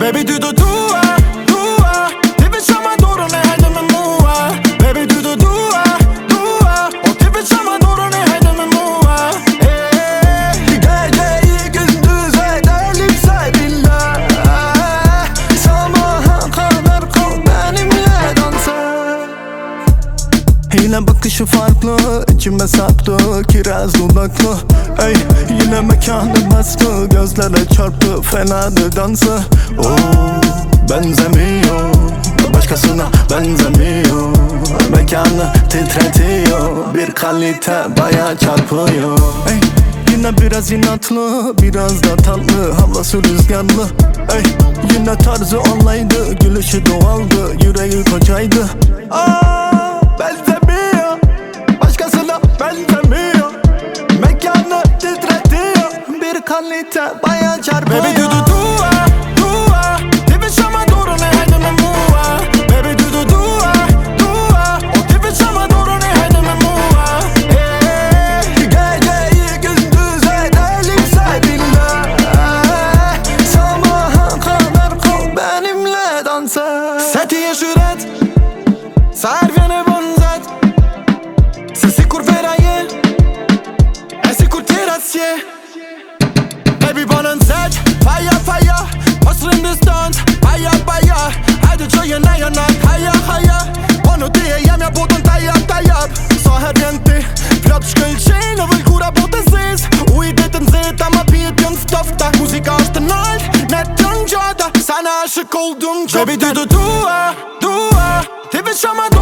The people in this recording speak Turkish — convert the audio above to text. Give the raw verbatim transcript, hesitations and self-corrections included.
Baby du du dua, dua. Ti vill känna dåren i hejden med Moa. Baby du du dua, dua. Och ti vill känna dåren i hejden med Moa. Geceyi gündüze delip sevinle. Sabaha kadar kal benimle dansa. Yine bakışı farklı, içime saptı kiraz dudaklı. Ey yine mekanı bastı, gözlere çarptı fenadır dansı. Oo, benzemiyor başkasına, benzemiyor. Mekanı titretiyor, bir kalite baya çarpıyor. Ey yine biraz inatlı, biraz da tatlı, havası rüzgarlı. Ey yine tarzı olaydı, gülüşü doğaldı, yüreği kocaydı. Aa, benzemiyor başkasına, benzemiyor. Mekanı titretiyor, bir kalite baya çarpıyor. Baby du du dua, dua. Ti vill känna dåren i hejden med Moa. Baby du du dua, dua. Och ti vill känna dåren i hejden med Moa. Geceyi gündüze delip sevinle. Sabaha kadar kal benimle dansa. Sätt sjuret, så här viene bonzat. Se sikur veraje, e sikur tirație. Baby bana set, fire fire. Hustling distans, fire fire. Hadi köye ne yanar, haya haya. Onu diyeyim ya budun tayyap tayyap. Så här renti, flott skuldtjejen och vill kora på disease. Uydettin zet ama biyettin stofta. Musik açtın alt, netten jada. Sana aşık oldum çok. Baby du du dua, dua. Ti vill känna